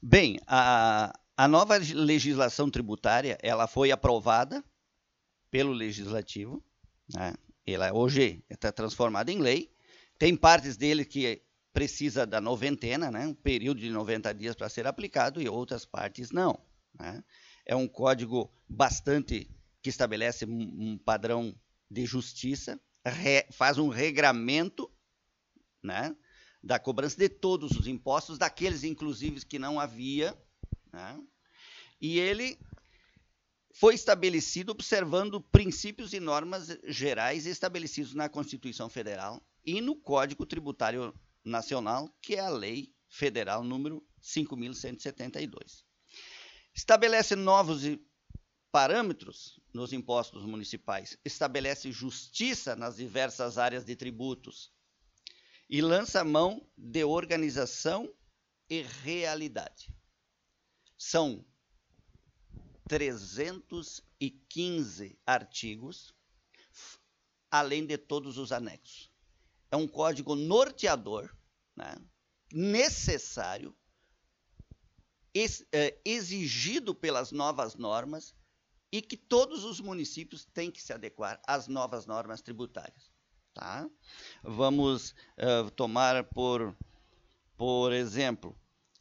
Bem, a nova legislação tributária, ela foi aprovada pelo Legislativo, né? Ela hoje está transformada em lei. Tem partes dele que precisa da noventena, né? Um período de 90 dias para ser aplicado, e outras partes não, né? É um código bastante que estabelece um padrão de justiça, faz um regramento, né, da cobrança de todos os impostos, daqueles inclusive que não havia, né? E ele foi estabelecido observando princípios e normas gerais estabelecidos na Constituição Federal e no Código Tributário Nacional, que é a Lei Federal número 5.172. Estabelece novos parâmetros nos impostos municipais, estabelece justiça nas diversas áreas de tributos e lança mão de organização e realidade. São 315 artigos, além de todos os anexos. É um código norteador, né, necessário, exigido pelas novas normas e que todos os municípios têm que se adequar às novas normas tributárias. Tá? Vamos tomar por exemplo,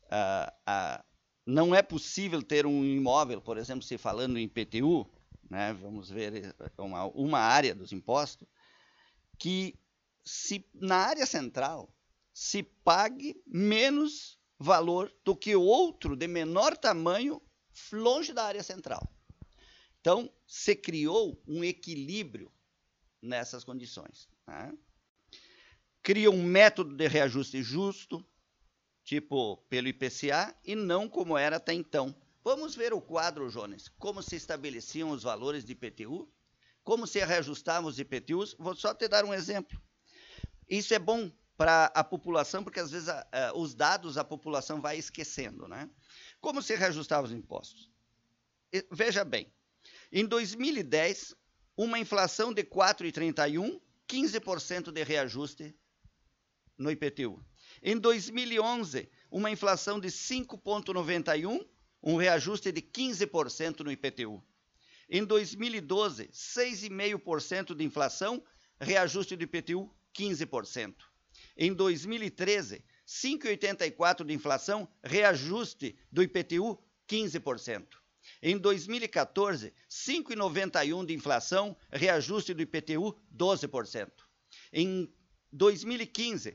não é possível ter um imóvel, por exemplo, se falando em IPTU, né, vamos ver uma área dos impostos, que se na área central se pague menos valor do que outro de menor tamanho longe da área central. Então, se criou um equilíbrio nessas condições, né? Cria um método de reajuste justo, tipo pelo IPCA, e não como era até então. Vamos ver o quadro, Jones, como se estabeleciam os valores de IPTU, como se reajustavam os IPTUs. Vou só te dar um exemplo. Isso é bom para a população, porque às vezes os dados a população vai esquecendo, né? Como se reajustavam os impostos? Veja bem, em 2010, uma inflação de 4,31, 15% de reajuste no IPTU. Em 2011, uma inflação de 5,91, um reajuste de 15% no IPTU. Em 2012, 6,5% de inflação, reajuste do IPTU, 15%. Em 2013, 5,84% de inflação, reajuste do IPTU, 15%. Em 2014, 5,91% de inflação, reajuste do IPTU, 12%. Em 2015,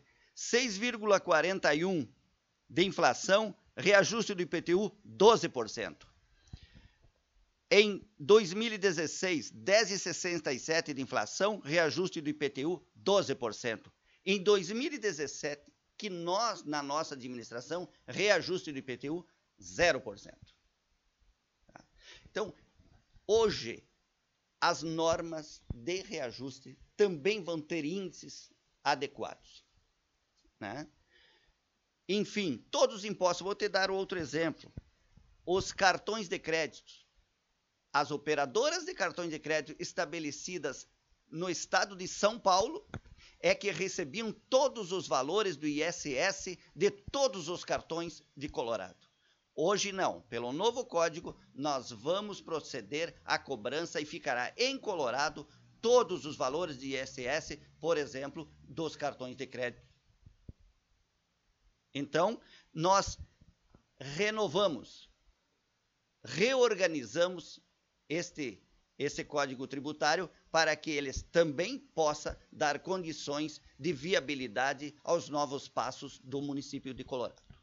6,41% de inflação, reajuste do IPTU, 12%. Em 2016, 10,67% de inflação, reajuste do IPTU, 12%. Em 2017, que nós, na nossa administração, reajuste do IPTU, 0%. Então, hoje, as normas de reajuste também vão ter índices adequados, né? Enfim, todos os impostos, vou te dar outro exemplo. Os cartões de crédito. As operadoras de cartões de crédito estabelecidas no estado de São Paulo é que recebiam todos os valores do ISS de todos os cartões de Colorado. Hoje não, pelo novo código, nós vamos proceder à cobrança e ficará em Colorado todos os valores de ISS, por exemplo, dos cartões de crédito. Então, nós renovamos, reorganizamos esse código tributário para que eles também possam dar condições de viabilidade aos novos passos do município de Colorado.